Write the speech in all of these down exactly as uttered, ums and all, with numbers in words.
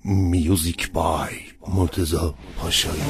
میوزیک بای مرتضی پاشایی.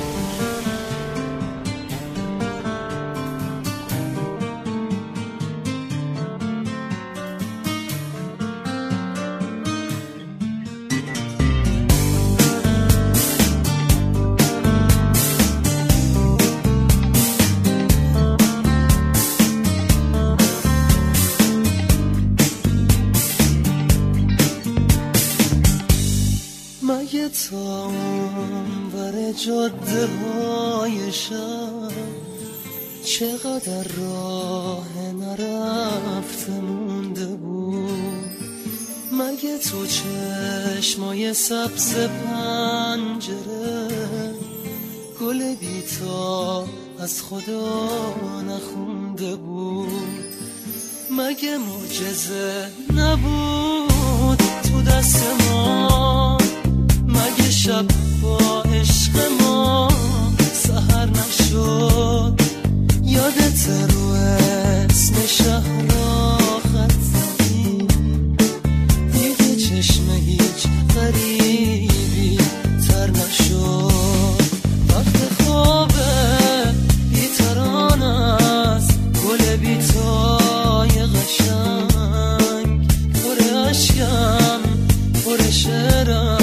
مگه تا اونور جاده های شب چقدر راه نرفته مونده بود؟ مگه تو چشمای سبز پنجره گل بیتا از خدا نخونده بود؟ مگه معجزه نبود تو دست ما؟ مگه شب با عشق ما سحر نشد؟ یادت رو اسم شهر را خط زدی دیگه چشم هیچ غریبی تر نشد؟ وقت خوابه بیتران است گل بیتای قشنگ پر عشقم پر شعرم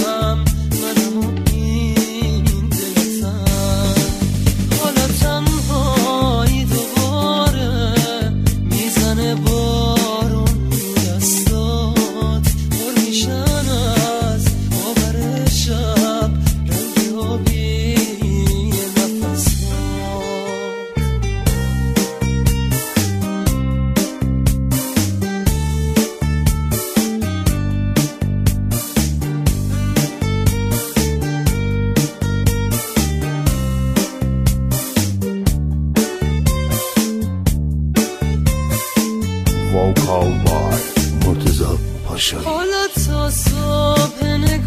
ووکال بای مرتضی پاشایی. حالا تا صبح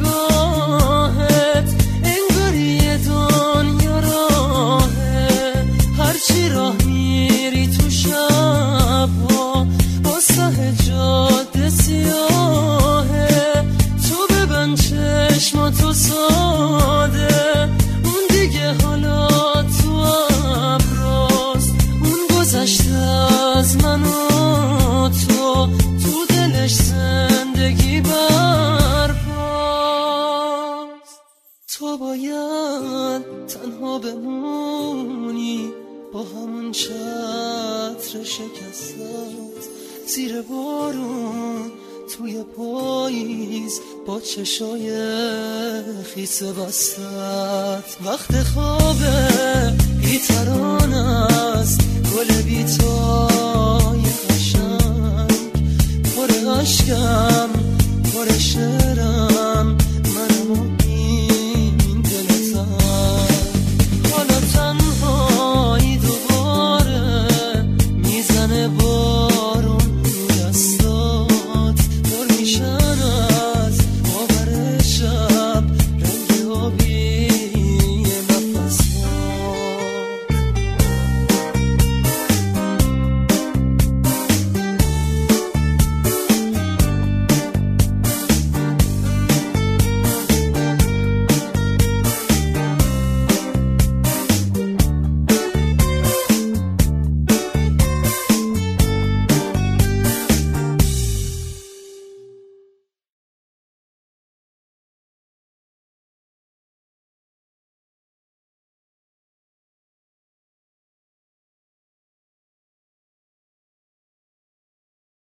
نگاهت انگار یه دنیا راهه، هرچی راه میری تو شبها با سه جاده سیاهه. تو ببند چشماتو ساده، اون دیگه حالا تو ابراست، اون گذشته از منو تو تو دلش زندگی برپاست. تو باید تنها بمونی با همون چتر شکستت زیر بارون توی پاییز با چشای خیس بستت. وقت خوابه بیتران است گل بیتای قشنگ پر عشقم